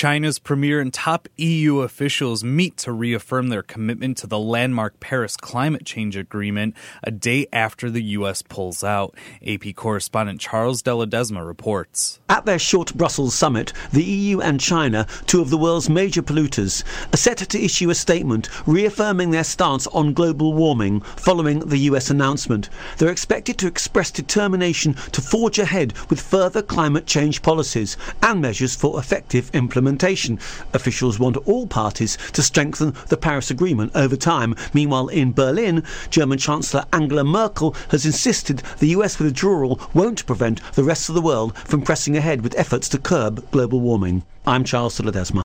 China's premier and top EU officials meet to reaffirm their commitment to the landmark Paris climate change agreement a day after the U.S. pulls out. AP correspondent Charles de Ledesma reports. At their short Brussels summit, the EU and China, two of the world's major polluters, are set to issue a statement reaffirming their stance on global warming following the US announcement. They're expected to express determination to forge ahead with further climate change policies and measures for effective implementation. Officials want all parties to strengthen the Paris Agreement over time. Meanwhile, in Berlin, German Chancellor Angela Merkel has insisted the US withdrawal won't prevent the rest of the world from pressing ahead with efforts to curb global warming. I'm Charles de Ledesma.